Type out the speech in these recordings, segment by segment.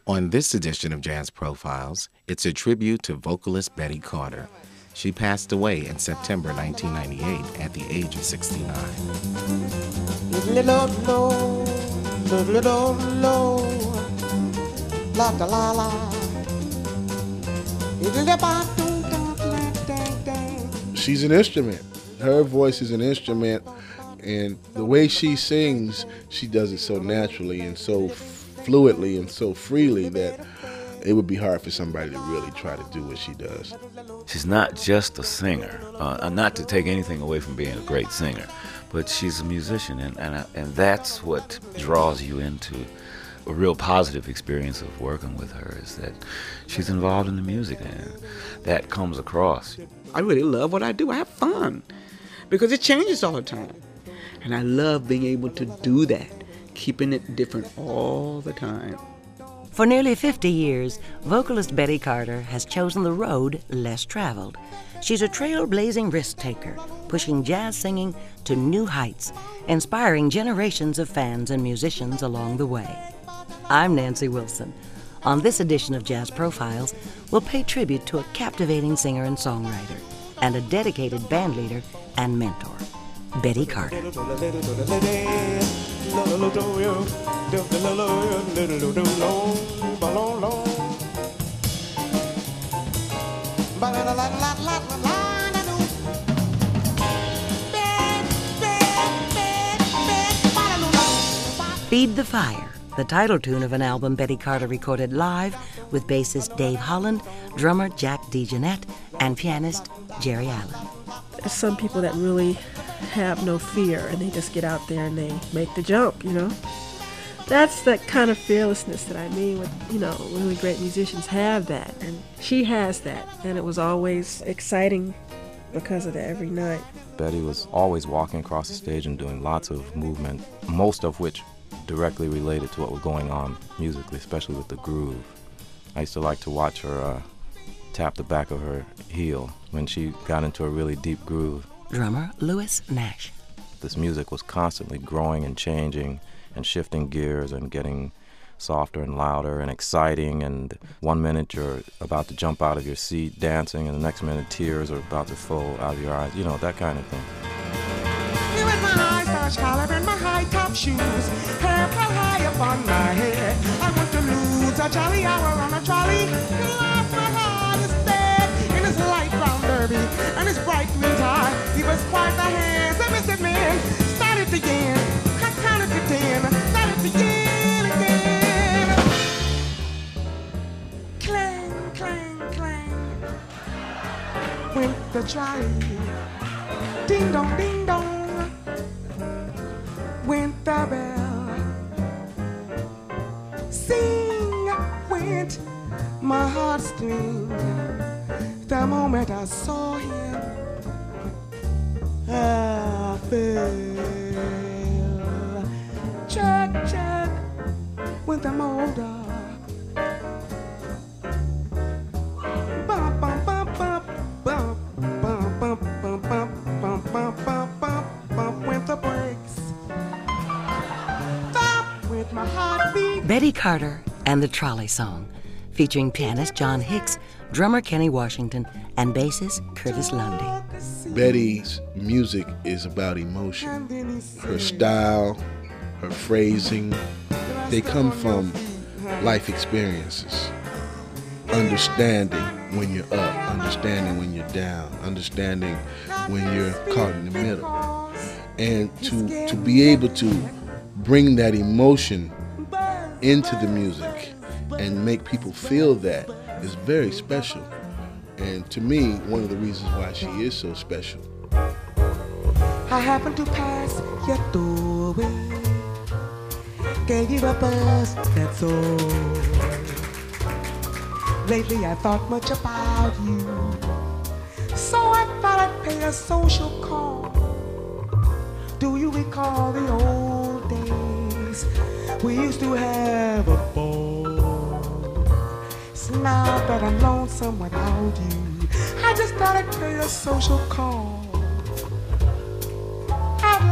On this edition of Jazz Profiles, it's a tribute to vocalist Betty Carter. She passed away in September 1998 at the age of 69. She's an instrument. Her voice is an instrument, and the way she sings, she does it so naturally and so fluidly and so freely that it would be hard for somebody to really try to do what she does. She's not just a singer, not to take anything away from being a great singer, but she's a musician, and that's what draws you into a real positive experience of working with her, is that she's involved in the music, and that comes across. I really love what I do. I have fun because it changes all the time, and I love being able to do that, keeping it different all the time. For nearly 50 years, vocalist Betty Carter has chosen the road less traveled. She's a trailblazing risk-taker, pushing jazz singing to new heights, inspiring generations of fans and musicians along the way. I'm Nancy Wilson. On this edition of Jazz Profiles, we'll pay tribute to a captivating singer and songwriter and a dedicated bandleader and mentor, Betty Carter. Feed the Fire, the title tune of an album Betty Carter recorded live with bassist Dave Holland, drummer Jack DeJohnette, and pianist Jerry Allen. There's some people that really have no fear and they just get out there and they make the jump, That's that kind of fearlessness that I mean with, really great musicians have that. And she has that. And it was always exciting because of that every night. Betty was always walking across the stage and doing lots of movement, most of which directly related to what was going on musically, especially with the groove. I used to like to watch her tap the back of her heel when she got into a really deep groove. Drummer Louis Nash. This music was constantly growing and changing and shifting gears and getting softer and louder and exciting, and 1 minute you're about to jump out of your seat dancing, and the next minute tears are about to flow out of your eyes, that kind of thing. You with my high-starch collar and my high-top shoes, hair cut high up on my head. I want to lose a jolly hour on a trolley. Lost my heart instead in his light brown derby and his bright green tie. He was quite the handsomest of men. Started again, I counted to 10. Started again, again. Clang, clang, clang. Went the trolley. Ding dong, ding dong. Went the bell. Sing went my heartstring. The moment I saw him, I fell. Check, check, went the motor. Bump, bump, bump, bump, bump, bump, bump, bump, bump, bump, bump, bump, bump, bump, went the brakes. Stop with my heartbeat. Betty Carter and the Trolley Song, featuring pianist John Hicks, drummer Kenny Washington, and bassist Curtis Lundy. Betty's music is about emotion. Her style, her phrasing, they come from life experiences. Understanding when you're up, understanding when you're down, understanding when you're caught in the middle. And to be able to bring that emotion into the music and make people feel that is very special. And to me, one of the reasons why she is so special. I happened to pass your doorway, gave you a buzz, that's all. Lately I thought much about you, so I thought I'd pay a social call. Do you recall the old days? We used to have a ball. So now that I'm lonesome without you, I just thought I'd pay a social call. I'd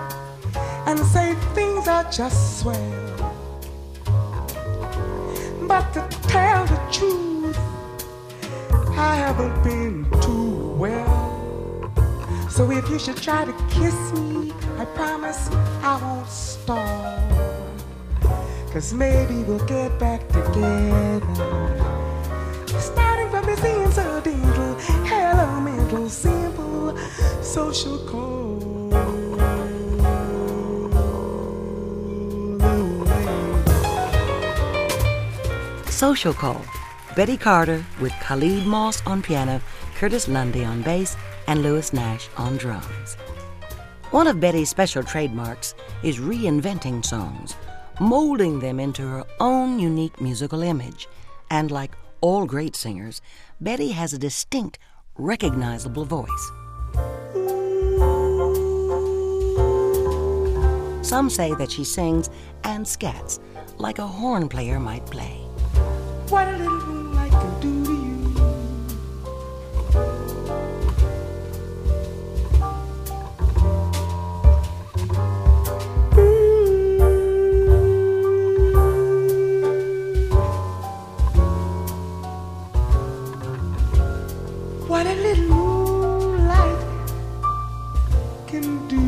lie and say things are just swell, But to tell the truth, I haven't been too well. So if you should try to kiss me, I promise I won't stall. 'Cause maybe we'll get back together. Starting from this incidental, elemental, simple social code. Social Call, Betty Carter with Khalid Moss on piano, Curtis Lundy on bass, and Louis Nash on drums. One of Betty's special trademarks is reinventing songs, molding them into her own unique musical image. And like all great singers, Betty has a distinct, recognizable voice. Some say that she sings and scats like a horn player might play. What a little moonlight can do to you. What a little moonlight can do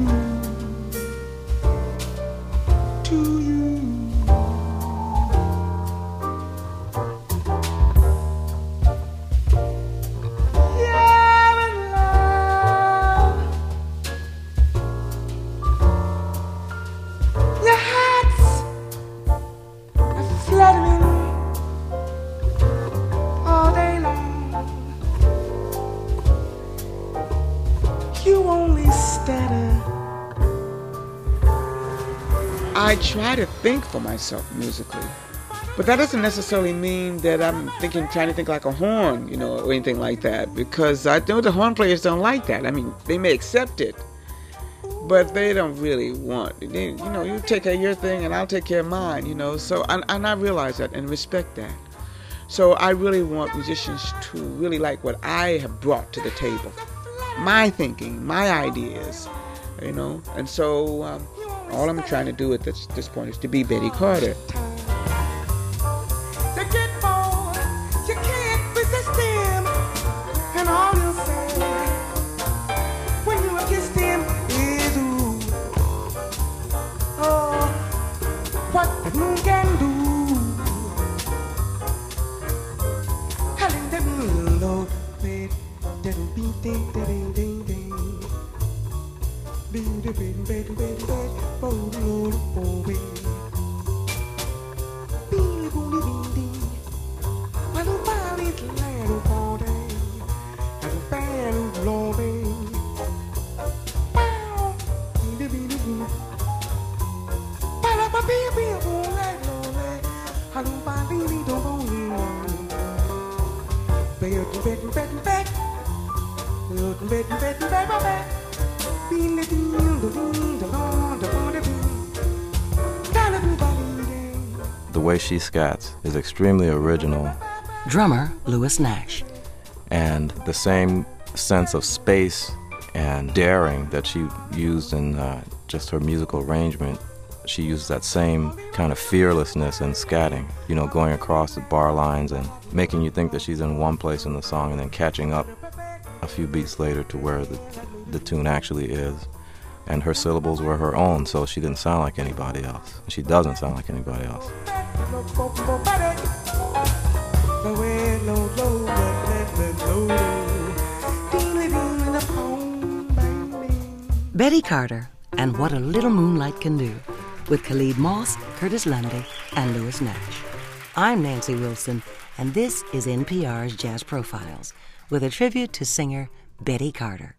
to you. I try to think for myself musically, but that doesn't necessarily mean that I'm trying to think like a horn, or anything like that, because I know the horn players don't like that. I mean, they may accept it, but they don't really want it. They, you take care of your thing and I'll take care of mine, so, and I realize that and respect that. So I really want musicians to really like what I have brought to the table, my thinking, my ideas, and so all I'm trying to do at this point is to be Betty Carter. They get bored, you can't resist them, and all you say when you kiss them is ooh. Oh, what the moon can do. Helen the moon, Lord, ding ding ding ding ding. The way she scats is extremely original. Drummer Louis Nash. And the same sense of space and daring that she used in just her musical arrangement, she uses that same kind of fearlessness in scatting, going across the bar lines and making you think that she's in one place in the song and then catching up a few beats later to where the tune actually is. And her syllables were her own, so she didn't sound like anybody else. She doesn't sound like anybody else. Betty Carter and What a Little Moonlight Can Do, with Khalid Moss, Curtis Lundy, and Louis Nash. I'm Nancy Wilson, and this is NPR's Jazz Profiles, with a tribute to singer Betty Carter.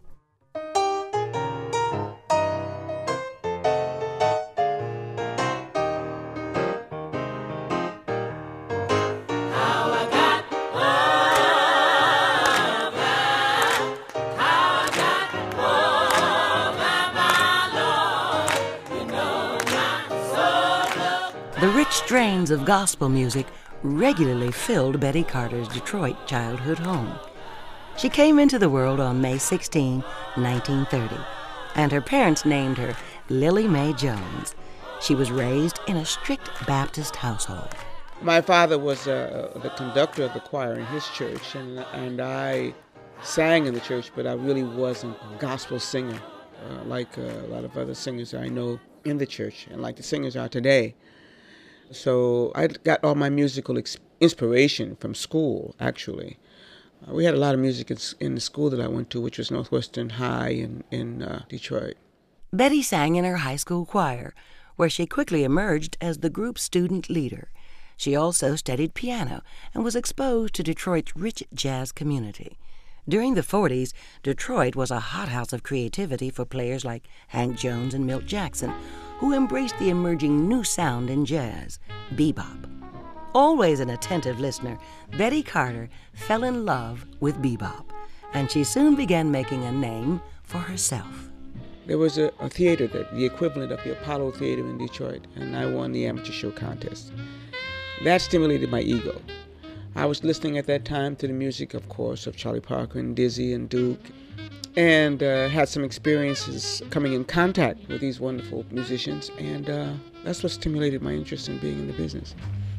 The rich strains of gospel music regularly filled Betty Carter's Detroit childhood home. She came into the world on May 16, 1930, and her parents named her Lily Mae Jones. She was raised in a strict Baptist household. My father was the conductor of the choir in his church, and I sang in the church, but I really wasn't a gospel singer like a lot of other singers I know in the church and like the singers are today. So I got all my musical inspiration from school, actually. We had a lot of music in the school that I went to, which was Northwestern High in Detroit. Betty sang in her high school choir, where she quickly emerged as the group's student leader. She also studied piano and was exposed to Detroit's rich jazz community. During the 40s, Detroit was a hothouse of creativity for players like Hank Jones and Milt Jackson, who embraced the emerging new sound in jazz, bebop. Always an attentive listener, Betty Carter fell in love with bebop, and she soon began making a name for herself. There was a theater, the equivalent of the Apollo Theater in Detroit, and I won the amateur show contest. That stimulated my ego. I was listening at that time to the music, of course, of Charlie Parker and Dizzy and Duke, and had some experiences coming in contact with these wonderful musicians, and that's what stimulated my interest in being in the business.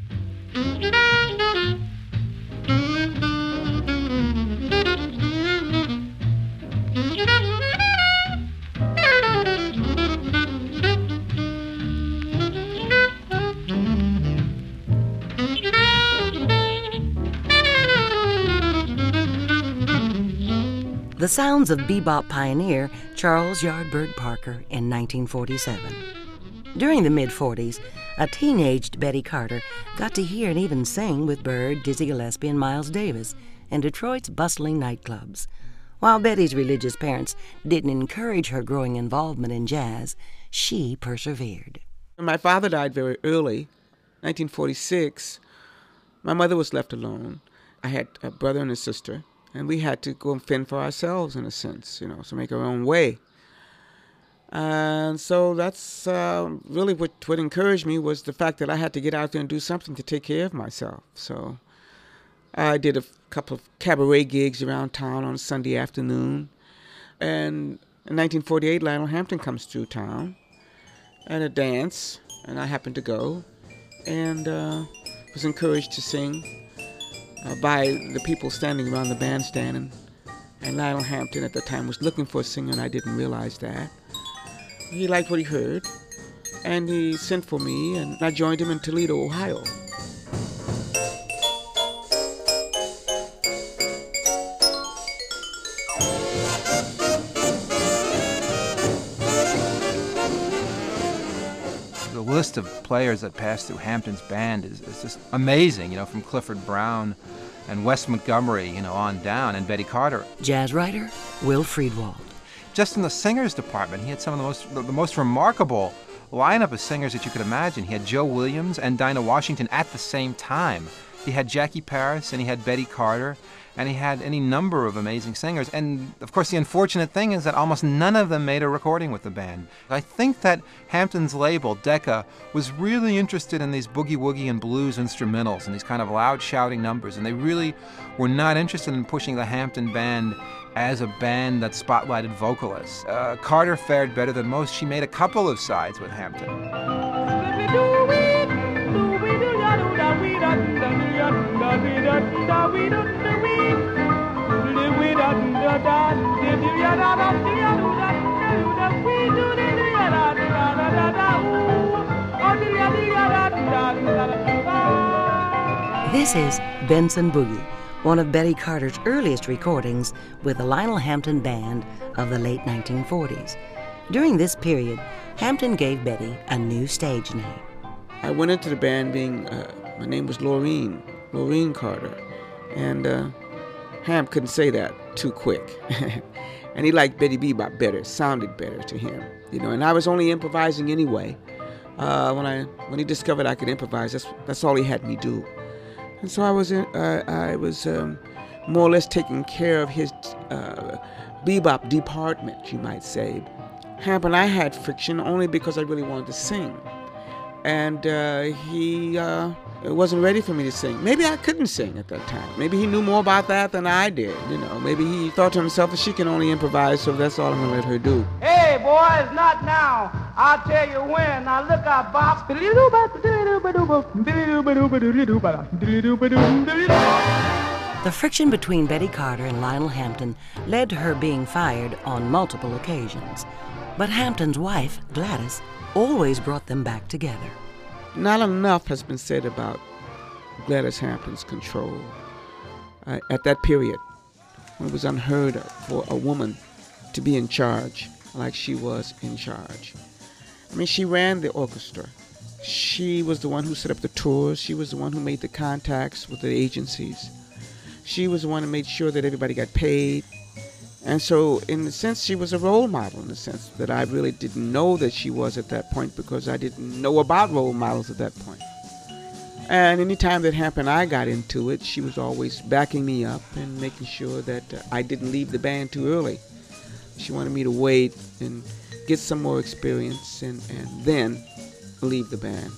The sounds of bebop pioneer Charles Yardbird Parker in 1947. During the mid-40s, a teenaged Betty Carter got to hear and even sing with Bird, Dizzy Gillespie, and Miles Davis in Detroit's bustling nightclubs. While Betty's religious parents didn't encourage her growing involvement in jazz, she persevered. My father died very early, 1946. My mother was left alone. I had a brother and a sister, and we had to go and fend for ourselves, in a sense, so make our own way. And so that's really what encouraged me was the fact that I had to get out there and do something to take care of myself. So I did a couple of cabaret gigs around town on a Sunday afternoon. And in 1948, Lionel Hampton comes through town at a dance, and I happened to go and was encouraged to sing by the people standing around the bandstand, and Lionel Hampton at the time was looking for a singer, and I didn't realize that. He liked what he heard, and he sent for me, and I joined him in Toledo, Ohio. The list of players that passed through Hampton's band is just amazing, from Clifford Brown and Wes Montgomery, on down, and Betty Carter. Jazz writer Will Friedwald. Just in the singers department, he had some of the most remarkable lineup of singers that you could imagine. He had Joe Williams and Dinah Washington at the same time. He had Jackie Paris, and he had Betty Carter, and he had any number of amazing singers. And, of course, the unfortunate thing is that almost none of them made a recording with the band. I think that Hampton's label, Decca, was really interested in these boogie-woogie and blues instrumentals and these kind of loud shouting numbers, and they really were not interested in pushing the Hampton band as a band that spotlighted vocalists. Carter fared better than most. She made a couple of sides with Hampton. This is Benson Boogie, one of Betty Carter's earliest recordings with the Lionel Hampton Band of the late 1940s. During this period, Hampton gave Betty a new stage name. I went into the band my name was Laureen Carter, and Hamp couldn't say that too quick. And he liked Betty Bebop better, sounded better to him, and I was only improvising anyway. When he discovered I could improvise, that's all he had me do. And so I was more or less taking care of his bebop department, you might say. Hamp and I had friction only because I really wanted to sing. And he wasn't ready for me to sing. Maybe I couldn't sing at that time. Maybe he knew more about that than I did, Maybe he thought to himself that she can only improvise, so that's all I'm going to let her do. Hey! Hey, boys, not now. I'll tell you when. Now look out, Bob. The friction between Betty Carter and Lionel Hampton led to her being fired on multiple occasions. But Hampton's wife, Gladys, always brought them back together. Not enough has been said about Gladys Hampton's control. At that period, it was unheard of for a woman to be in charge like she was in charge. I mean, she ran the orchestra. She was the one who set up the tours. She was the one who made the contacts with the agencies. She was the one who made sure that everybody got paid. And so, in a sense, she was a role model, in the sense that I really didn't know that she was at that point because I didn't know about role models at that point. And any time that happened, I got into it, she was always backing me up and making sure that I didn't leave the band too early. She wanted me to wait and get some more experience and then leave the band.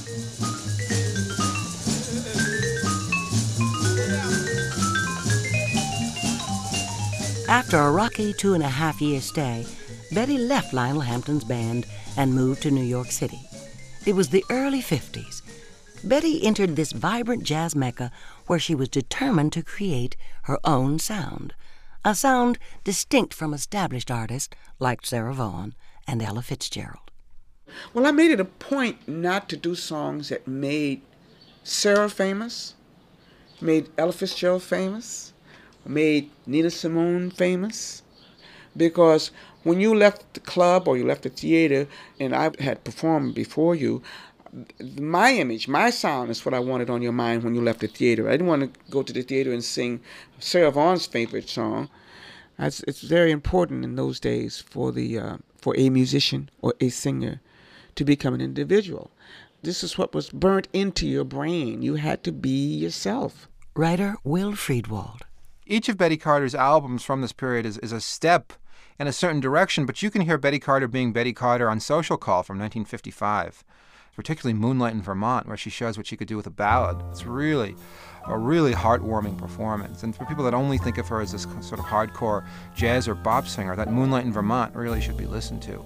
After a rocky 2.5-year stay, Betty left Lionel Hampton's band and moved to New York City. It was the early 50s. Betty entered this vibrant jazz mecca where she was determined to create her own sound, a sound distinct from established artists like Sarah Vaughan and Ella Fitzgerald. Well, I made it a point not to do songs that made Sarah famous, made Ella Fitzgerald famous, made Nina Simone famous, because when you left the club or you left the theater and I had performed before you, my image, my sound is what I wanted on your mind when you left the theater. I didn't want to go to the theater and sing Sarah Vaughan's favorite song. It's very important in those days for a musician or a singer to become an individual. This is what was burnt into your brain. You had to be yourself. Writer Will Friedwald. Each of Betty Carter's albums from this period is a step in a certain direction, but you can hear Betty Carter being Betty Carter on Social Call from 1955, particularly Moonlight in Vermont, where she shows what she could do with a ballad. It's really a really heartwarming performance. And for people that only think of her as this sort of hardcore jazz or bop singer, that Moonlight in Vermont really should be listened to.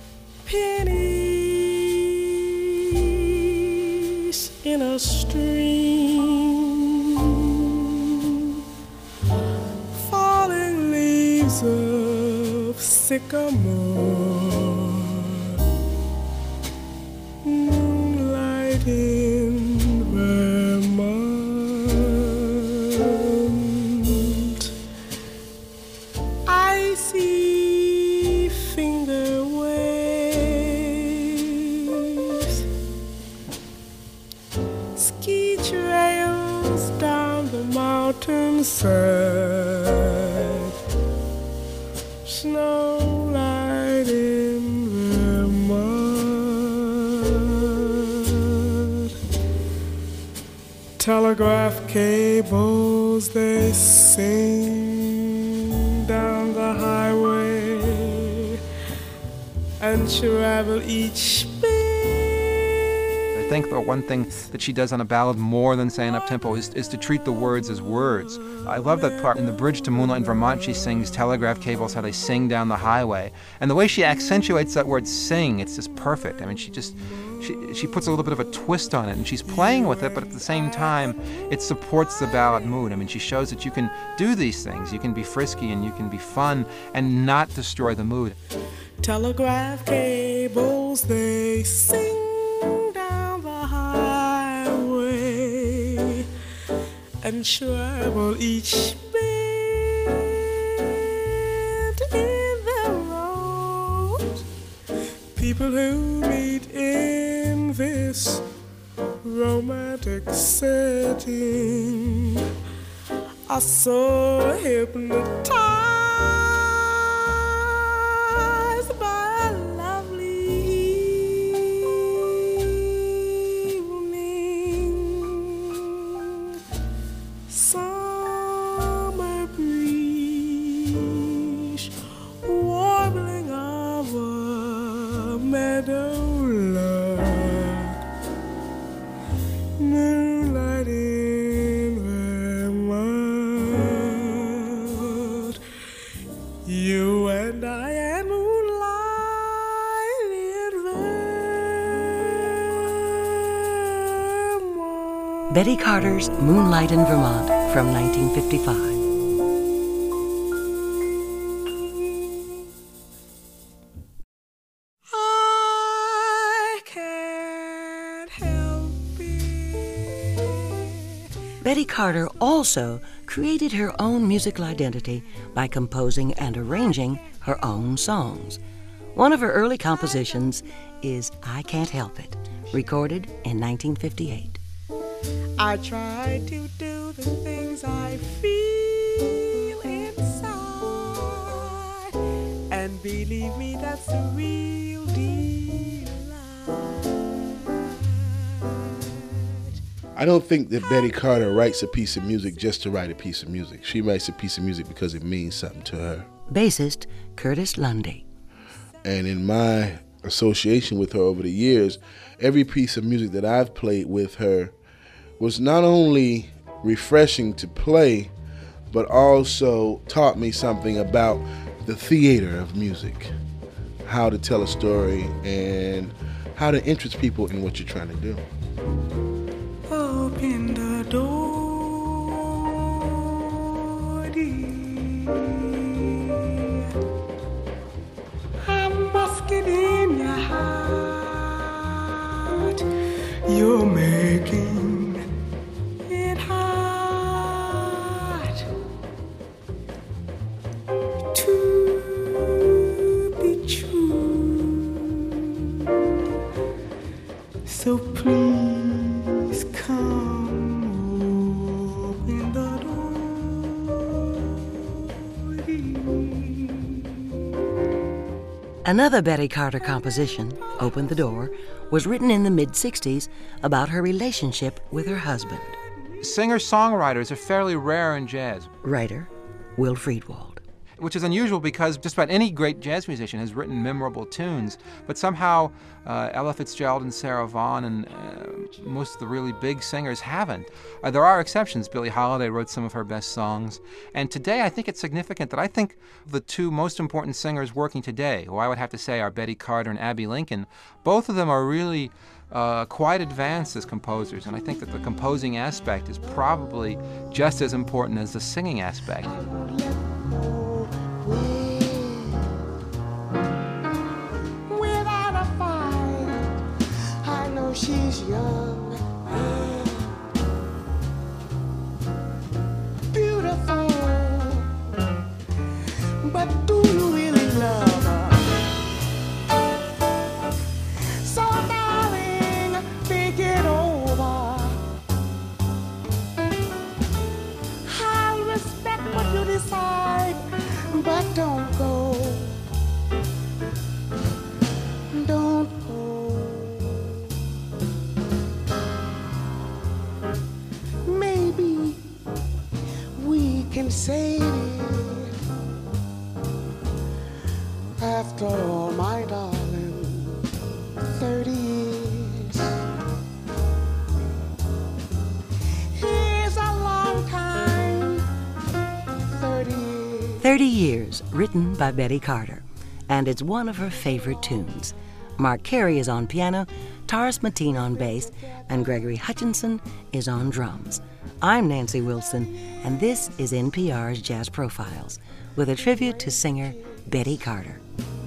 Pennies in a stream, falling leaves of sycamore, moonlight in Vermont, icy finger waves, ski trails down the mountainside, snowlight in Vermont, telegraph cables they sing down the highway and travel each beat. I think the one thing that she does on a ballad more than, say, an up-tempo is to treat the words as words. I love that part. In the bridge to Moonlight in Vermont, she sings telegraph cables, how they sing down the highway. And the way she accentuates that word sing, it's just perfect. I mean, she puts a little bit of a twist on it, and she's playing with it, but at the same time, it supports the ballad mood. I mean, she shows that you can do these things. You can be frisky and you can be fun and not destroy the mood. Telegraph cables, they sing down the highway and travel each bend in the road. People who meet in this romantic setting are so hypnotized by a lovely evening. Summer breeze warbling over meadowlark, moonlight in Vermont. Betty Carter's Moonlight in Vermont from 1955. Betty Carter also created her own musical identity by composing and arranging her own songs. One of her early compositions is I Can't Help It, recorded in 1958. I try to do the things I feel inside, and believe me, that's the real deal. I don't think that Betty Carter writes a piece of music just to write a piece of music. She writes a piece of music because it means something to her. Bassist Curtis Lundy. And in my association with her over the years, every piece of music that I've played with her was not only refreshing to play, but also taught me something about the theater of music, how to tell a story and how to interest people in what you're trying to do. Open the door, dear. I must get in your heart. You're making it hard to be true. So please come open the door. Another Betty Carter composition, Open the Door, was written in the mid-60s about her relationship with her husband. Singer-songwriters are fairly rare in jazz. Writer Will Friedwald. Which is unusual because just about any great jazz musician has written memorable tunes, but somehow Ella Fitzgerald and Sarah Vaughan and most of the really big singers haven't. There are exceptions. Billie Holiday wrote some of her best songs. And today I think it's significant that I think the two most important singers working today, who I would have to say are Betty Carter and Abbey Lincoln, both of them are really quite advanced as composers, and I think that the composing aspect is probably just as important as the singing aspect. Without a fight, I know she's young and beautiful, but do you really love her? So darling, think it over. I'll respect what you decide, but don't go. Don't go. Maybe we can save it. After all, my darling, 30 years is a long time. 30 years. 30 Years, written by Betty Carter, and it's one of her favorite tunes. Mark Carey is on piano, Taurus Mateen on bass, and Gregory Hutchinson is on drums. I'm Nancy Wilson, and this is NPR's Jazz Profiles, with a tribute to singer Betty Carter.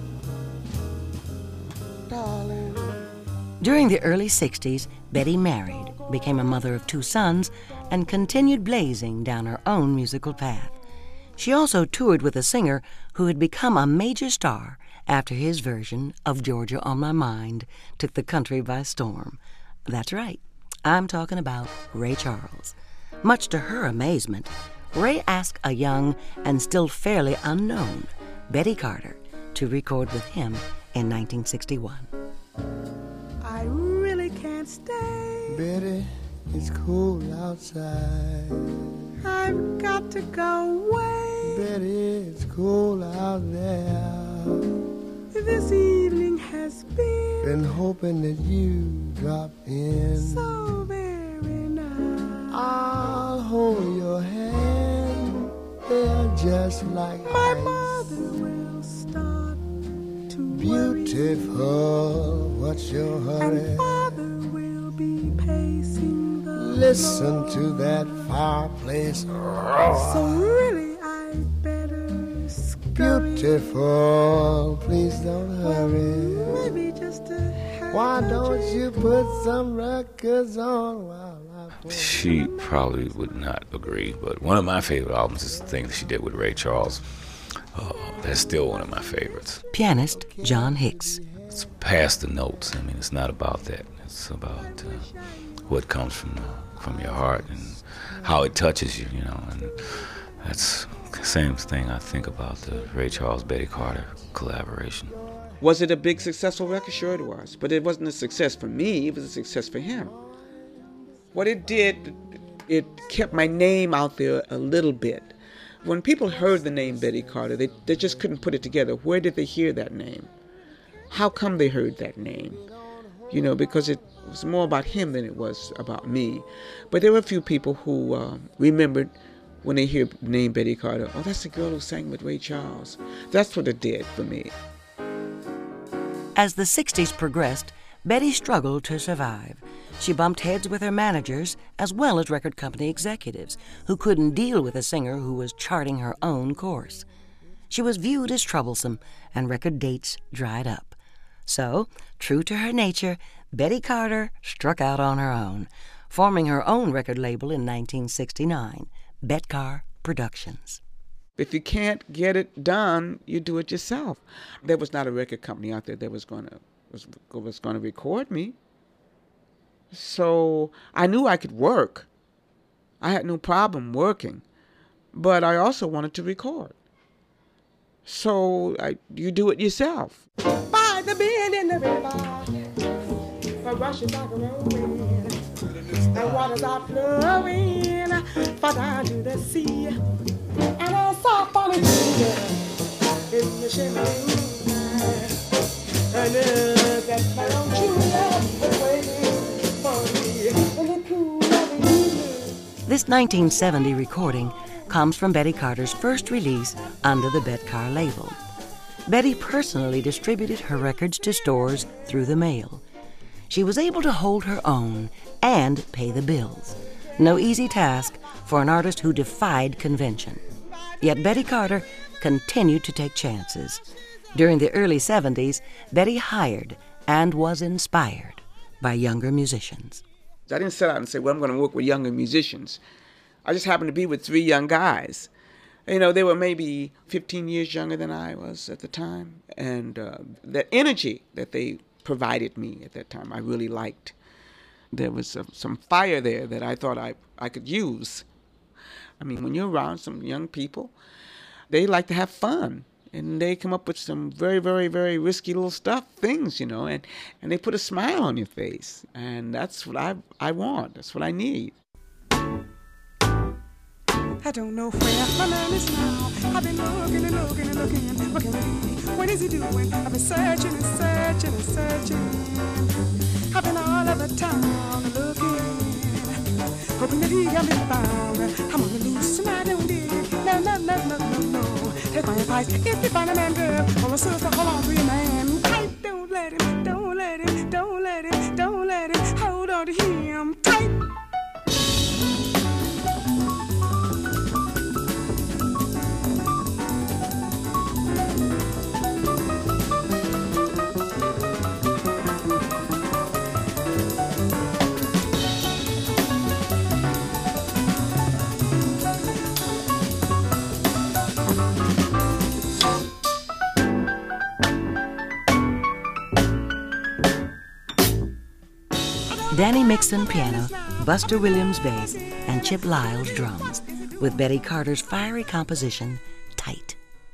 Darling. During the early 60s, Betty married, became a mother of 2 sons, and continued blazing down her own musical path. She also toured with a singer who had become a major star after his version of Georgia on My Mind took the country by storm. That's right, I'm talking about Ray Charles. Much to her amazement, Ray asked a young and still fairly unknown Betty Carter to record with him in 1961. I really can't stay. Betty, it's cold outside. I've got to go away. Betty, it's cold out there. This evening has been hoping that you drop in. so very nice. I'll hold your hand. They're just like My ice. mother will start to worry, Beautiful, what's your hurry? and father will be pacing the listen to that fireplace. So really I better scurry. Beautiful, please don't hurry. Maybe just to have Why a don't drink. you put some records on while I play? She probably would not agree, but one of my favorite albums is the thing that she did with Ray Charles. That's still one of my favorites. Pianist John Hicks. It's past the notes. I mean, it's not about that. It's about what comes from your heart and how it touches you, you know. And that's the same thing I think about the Ray Charles, Betty Carter collaboration. Was it a big successful record? Sure it was. But it wasn't a success for me, it was a success for him. What it did, it kept my name out there a little bit. When people heard the name Betty Carter, they just couldn't put it together. Where did they hear that name? How come they heard that name? You know, because it was more about him than it was about me. But there were a few people who remembered when they hear the name Betty Carter, oh, that's the girl who sang with Ray Charles. That's what it did for me. As the 60s progressed, Betty struggled to survive. She bumped heads with her managers as well as record company executives who couldn't deal with a singer who was charting her own course. She was viewed as troublesome, and record dates dried up. So, true to her nature, Betty Carter struck out on her own, forming her own record label in 1969, Betcar Productions. If you can't get it done, you do it yourself. There was not a record company out there that was going to record me. So I knew I could work. I had no problem working, but I also wanted to record. So you do it yourself. By the bend in the river, the rushes are growing, the waters are flowing, far down to the sea, and I saw funny things in the shimmering moonlight, and that my own true love was waiting for me in the cool of the evening. This 1970 recording comes from Betty Carter's first release under the Betcar label. Betty personally distributed her records to stores through the mail. She was able to hold her own and pay the bills. No easy task for an artist who defied convention. Yet Betty Carter continued to take chances. During the early 70s, Betty hired and was inspired by younger musicians. I didn't set out and say, well, I'm going to work with younger musicians. I just happened to be with three young guys. You know, they were maybe 15 years younger than I was at the time. And the energy that they provided me at that time, I really liked. There was some fire there that I thought I could use. I mean, when you're around some young people, they like to have fun. And they come up with some very, very, very risky little things, you know, and they put a smile on your face. And that's what I want. That's what I need. I don't know where my man is now. I've been looking and looking and looking. What can it be? What is he doing? I've been searching and searching and searching. I've been all over town looking, hoping that he got me found. I'm on the loose and I don't dig it. No, no, no, no, no, no. Take my advice. If you find a man, girl, or a sister, hold on to your man. Tight, don't let him, don't let him, don't let him, don't let him. Hold on to him tight. Danny Mixon piano, Buster Williams bass, and Chip Lyles drums, with Betty Carter's fiery composition, Tight.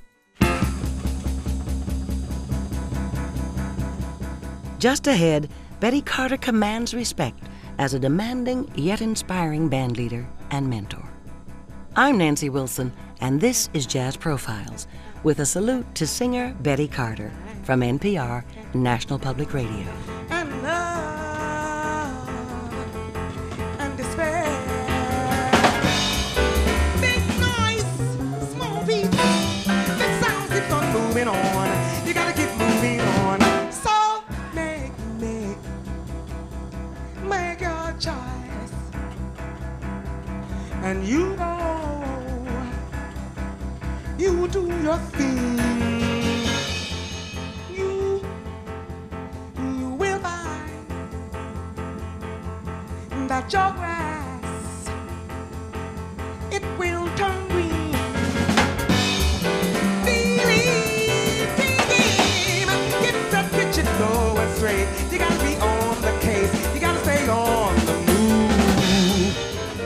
Just ahead, Betty Carter commands respect as a demanding yet inspiring bandleader and mentor. I'm Nancy Wilson, and this is Jazz Profiles, with a salute to singer Betty Carter from NPR, National Public Radio. And love and despair. Big noise, small beat. The sound keeps on moving on. You gotta keep moving on. So make your choice. you go, you do your thing. You will find that your grass, it will turn green. Get that kitchen going straight. You gotta be on the case. You gotta stay on the move.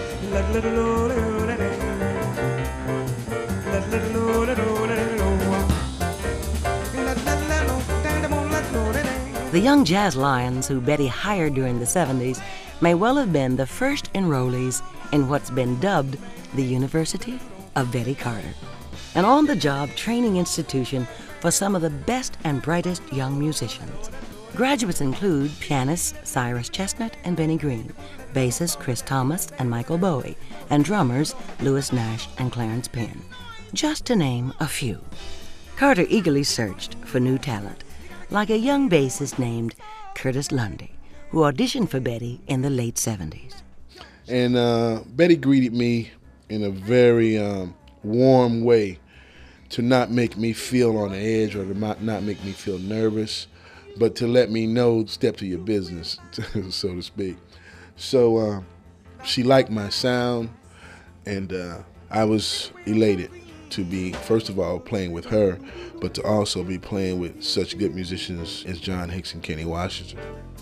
The young jazz lions who Betty hired during the 70s may well have been the first enrollees in what's been dubbed the University of Betty Carter, an on-the-job training institution for some of the best and brightest young musicians. Graduates include pianists Cyrus Chestnut and Benny Green, bassists Chris Thomas and Michael Bowie, and drummers Louis Nash and Clarence Penn, just to name a few. Carter eagerly searched for new talent, like a young bassist named Curtis Lundy, who auditioned for Betty in the late 70s. And Betty greeted me in a very warm way, to not make me feel on the edge or to not make me feel nervous, but to let me know, step to your business, so to speak. So she liked my sound, and I was elated to be, first of all, playing with her, but to also be playing with such good musicians as John Hicks and Kenny Washington.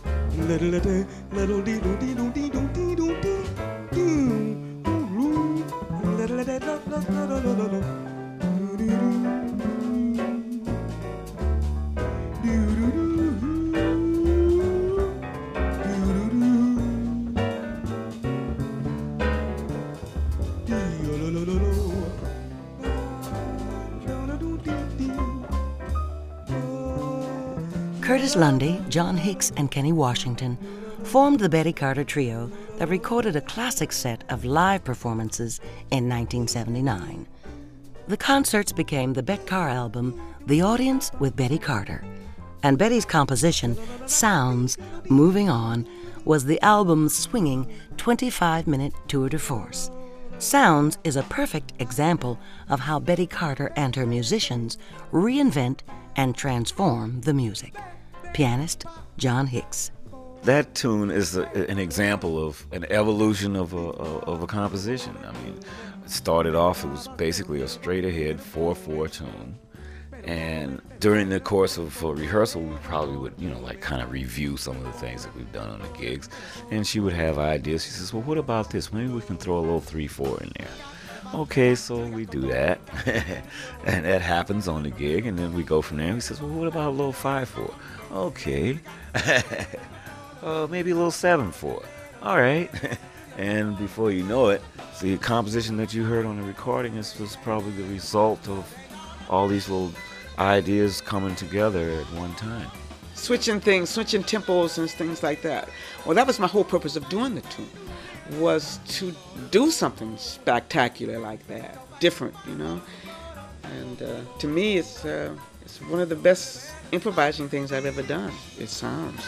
Curtis Lundy, John Hicks, and Kenny Washington formed the Betty Carter Trio that recorded a classic set of live performances in 1979. The concerts became the Bet Carr album, The Audience with Betty Carter, and Betty's composition, Sounds, Moving On, was the album's swinging 25-minute tour de force. Sounds is a perfect example of how Betty Carter and her musicians reinvent and transform the music. Pianist John Hicks. That tune is an example of an evolution of a composition. I mean, it started off, it was basically a straight-ahead 4/4 tune. And during the course of rehearsal, we probably would, kind of review some of the things that we've done on the gigs. And she would have ideas. She says, well, what about this? Maybe we can throw a little 3/4 in there. Okay, so we do that. And that happens on the gig. And then we go from there. And he says, well, what about a little 5/4? Okay. Maybe a little 7/4. All right. And before you know it, the composition that you heard on the recording was probably the result of all these little ideas coming together at one time. Switching tempos and things like that. Well, that was my whole purpose of doing the tune, was to do something spectacular like that, different, And to me, it's one of the best improvising things I've ever done. It sounds.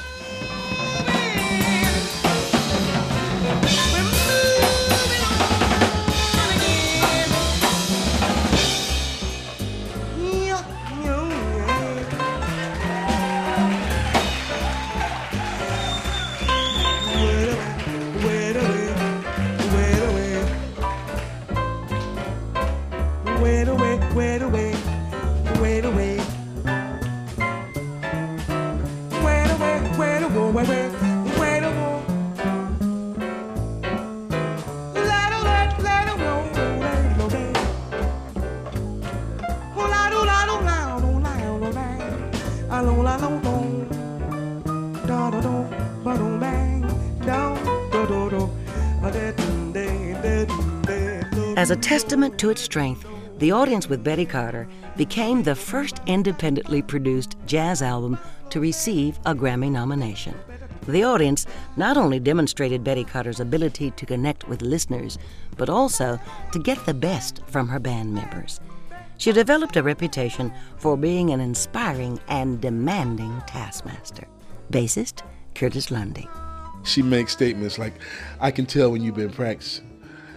As a testament to its strength, The Audience with Betty Carter became the first independently produced jazz album to receive a Grammy nomination. The Audience not only demonstrated Betty Carter's ability to connect with listeners, but also to get the best from her band members. She developed a reputation for being an inspiring and demanding taskmaster. Bassist Curtis Lundy. She makes statements like, I can tell when you've been practicing.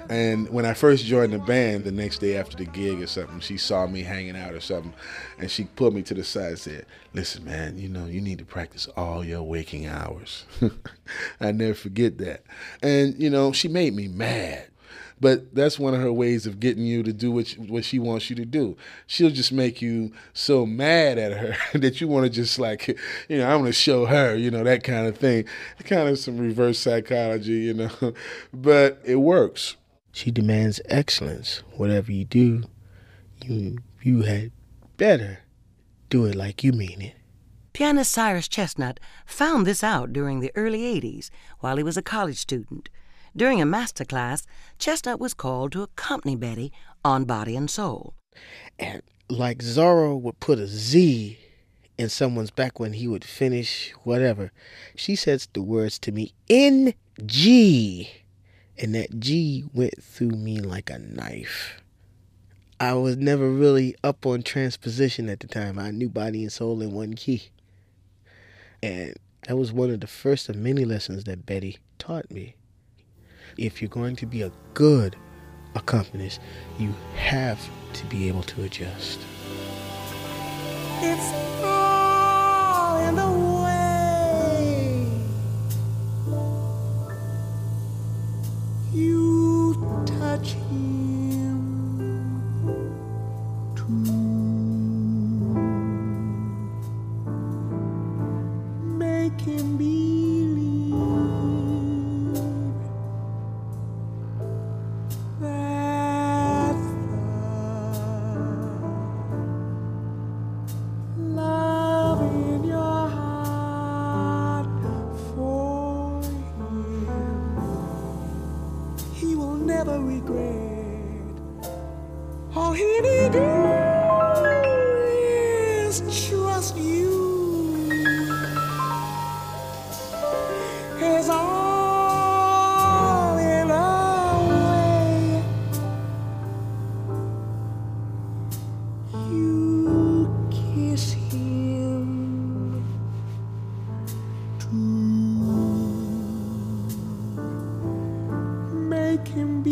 And when I first joined the band, the next day after the gig or something, she saw me hanging out or something, and she pulled me to the side and said, "Listen, man, you need to practice all your waking hours." I never forget that. And, she made me mad. But that's one of her ways of getting you to do what she wants you to do. She'll just make you so mad at her that you want to just I'm going to show her, that kind of thing. Kind of some reverse psychology, but it works. She demands excellence. Whatever you do, you had better do it like you mean it. Pianist Cyrus Chestnut found this out during the early 80s while he was a college student. During a master class, Chestnut was called to accompany Betty on Body and Soul. And like Zorro would put a Z in someone's back when he would finish whatever, she says the words to me in G. And that G went through me like a knife. I was never really up on transposition at the time. I knew Body and Soul in one key. And that was one of the first of many lessons that Betty taught me. If you're going to be a good accompanist, you have to be able to adjust. It's all in the way you touch him to make him believe that the love in your heart for him, he will never regret. All he need do is trust you. Is all in a way you kiss him to make him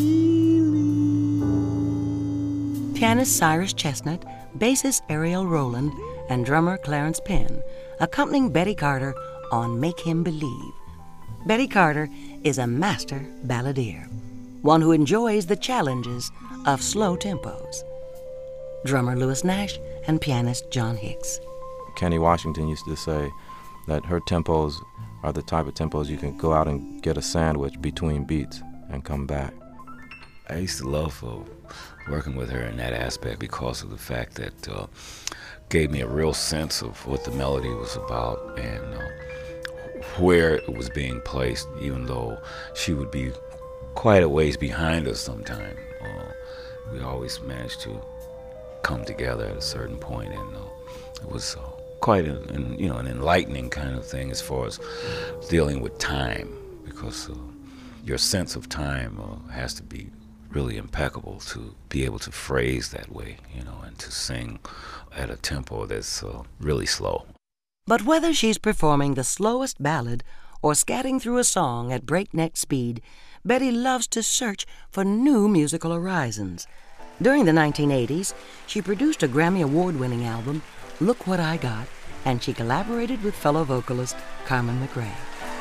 believe. Pianist Cyrus Chestnut, bassist Ariel Rowland, and drummer Clarence Penn, accompanying Betty Carter on Make Him Believe. Betty Carter is a master balladeer, one who enjoys the challenges of slow tempos. Drummer Louis Nash and pianist John Hicks. Kenny Washington used to say that her tempos are the type of tempos you can go out and get a sandwich between beats and come back. I used to love working with her in that aspect because of the fact that gave me a real sense of what the melody was about and where it was being placed, even though she would be quite a ways behind us sometime. We always managed to come together at a certain point, and it was quite an enlightening kind of thing as far as dealing with time, because your sense of time has to be really impeccable to be able to phrase that way, and to sing at a tempo that's really slow. But whether she's performing the slowest ballad or scatting through a song at breakneck speed, Betty loves to search for new musical horizons. During the 1980s, she produced a Grammy Award-winning album, Look What I Got, and she collaborated with fellow vocalist Carmen McRae.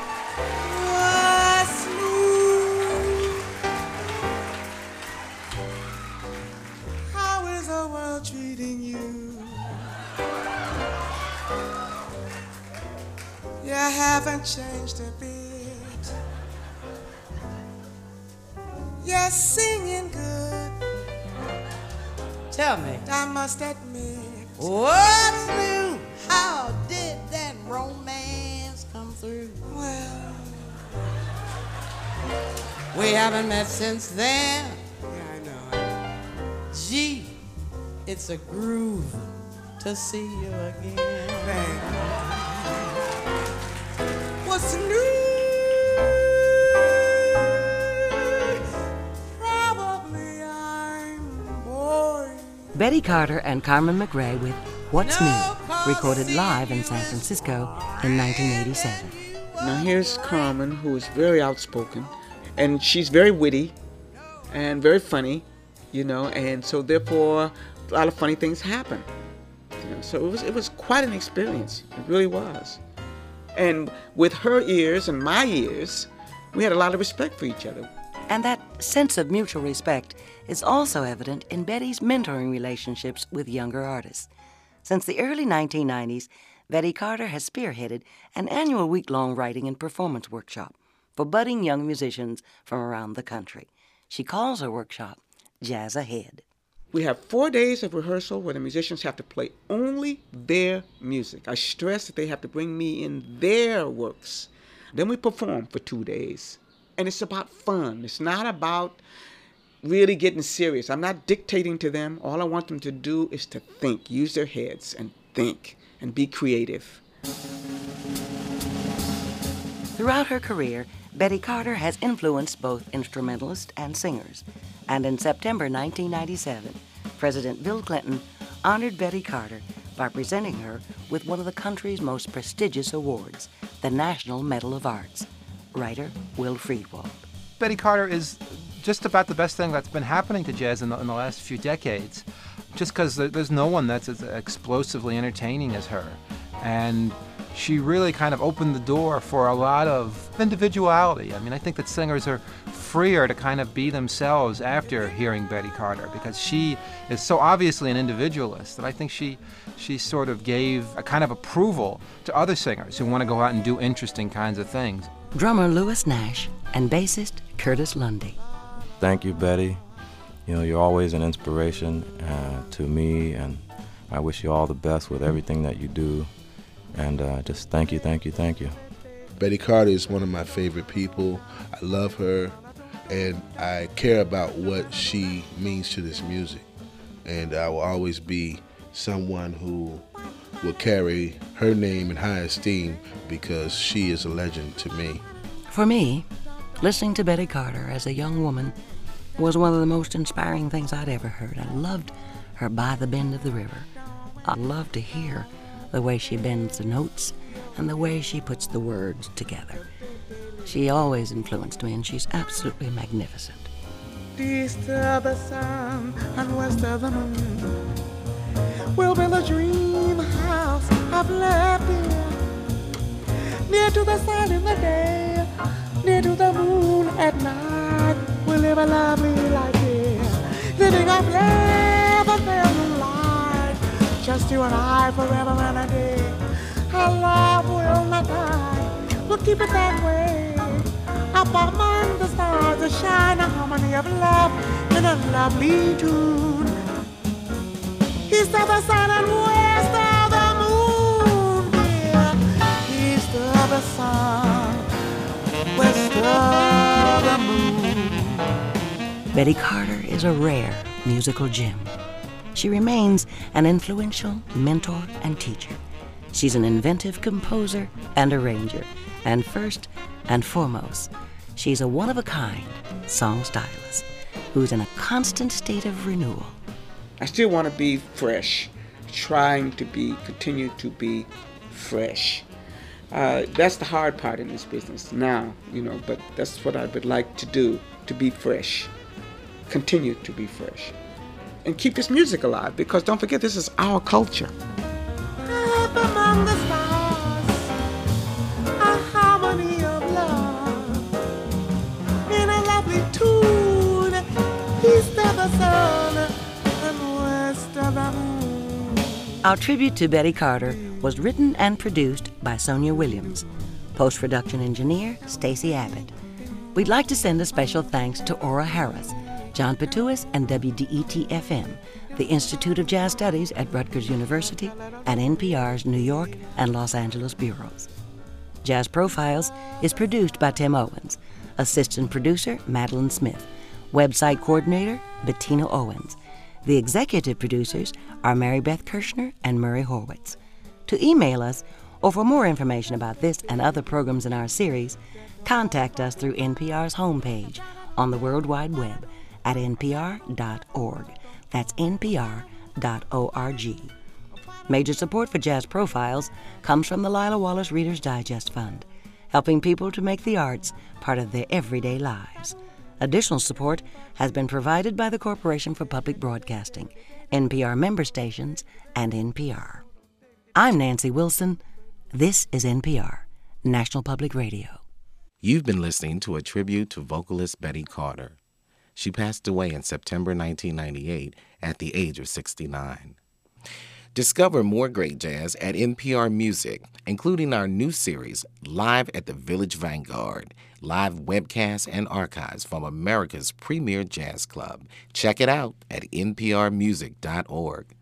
How is the world treating you? You haven't changed a bit. You're singing good. Tell me, I must admit. what's new? How did that romance come through? Well, We haven't met since then. yeah, I know. Gee, it's a groove to see you again. Thank you. What's new? Probably I'm bored. Betty Carter and Carmen McRae with What's New, recorded live in San Francisco in 1987. Now here's Carmen, who is very outspoken, and she's very witty. and very funny, you know, and so therefore a lot of funny things happen. You know, so it was quite an experience. It really was. And with her ears and my ears, we had a lot of respect for each other. And that sense of mutual respect is also evident in Betty's mentoring relationships with younger artists. Since the early 1990s, Betty Carter has spearheaded an annual week-long writing and performance workshop for budding young musicians from around the country. She calls her workshop Jazz Ahead. We have 4 days of rehearsal where the musicians have to play only their music. I stress that they have to bring me in their works. Then we perform for 2 days. And it's about fun. It's not about really getting serious. I'm not dictating to them. All I want them to do is to think, use their heads and think and be creative. Throughout her career, Betty Carter has influenced both instrumentalists and singers. And in September 1997, President Bill Clinton honored Betty Carter by presenting her with one of the country's most prestigious awards, the National Medal of Arts. Writer Will Friedwald. Betty Carter is just about the best thing that's been happening to jazz in the last few decades, just because there's no one that's as explosively entertaining as her. And she really kind of opened the door for a lot of individuality. I mean, I think that singers are freer to kind of be themselves after hearing Betty Carter, because she is so obviously an individualist that I think she sort of gave a kind of approval to other singers who want to go out and do interesting kinds of things. Drummer Louis Nash and bassist Curtis Lundy. Thank you, Betty. You know, you're always an inspiration to me, and I wish you all the best with everything that you do. And just thank you, thank you, thank you. Betty Carter is one of my favorite people. I love her, and I care about what she means to this music. And I will always be someone who will carry her name in high esteem because she is a legend to me. For me, listening to Betty Carter as a young woman was one of the most inspiring things I'd ever heard. I loved her By the Bend of the River. I loved to hear the way she bends the notes and the way she puts the words together. She always influenced me, and she's absolutely magnificent. East of the sun and west of the moon, we'll build a dream house I've left here, near to the sun in the day, near to the moon at night. We'll live a lovely life here, living our flavor moonlight, just you and I forever and a day. Our love will not die, we'll keep it that way. Up among the stars, a shine, a harmony of love in a lovely tune. East of the sun and west of the moon, yeah. East of the sun, west of the moon. Betty Carter is a rare musical gem. She remains an influential mentor and teacher. She's an inventive composer and arranger. And first and foremost, she's a one-of-a-kind song stylist who's in a constant state of renewal. I still want to be fresh, trying to continue to be fresh. That's the hard part in this business now, you know, but that's what I would like to do, to be fresh, continue to be fresh, and keep this music alive, because don't forget, this is our culture. Up among the stars, a harmony of love, in a lovely tune, east of the sun and west of the moon. Our tribute to Betty Carter was written and produced by Sonia Williams. Post-production engineer, Stacy Abbott. We'd like to send a special thanks to Ora Harris, John Petuis, and WDET-FM, the Institute of Jazz Studies at Rutgers University, and NPR's New York and Los Angeles bureaus. Jazz Profiles is produced by Tim Owens, assistant producer Madeline Smith, website coordinator Bettina Owens. The executive producers are Mary Beth Kirshner and Murray Horwitz. To email us, or for more information about this and other programs in our series, contact us through NPR's homepage on the World Wide Web at npr.org. That's npr.org. Major support for Jazz Profiles comes from the Lila Wallace Reader's Digest Fund, helping people to make the arts part of their everyday lives. Additional support has been provided by the Corporation for Public Broadcasting, NPR member stations, and NPR. I'm Nancy Wilson. This is NPR, National Public Radio. You've been listening to a tribute to vocalist Betty Carter. She passed away in September 1998 at the age of 69. Discover more great jazz at NPR Music, including our new series, Live at the Village Vanguard, live webcasts and archives from America's premier jazz club. Check it out at nprmusic.org.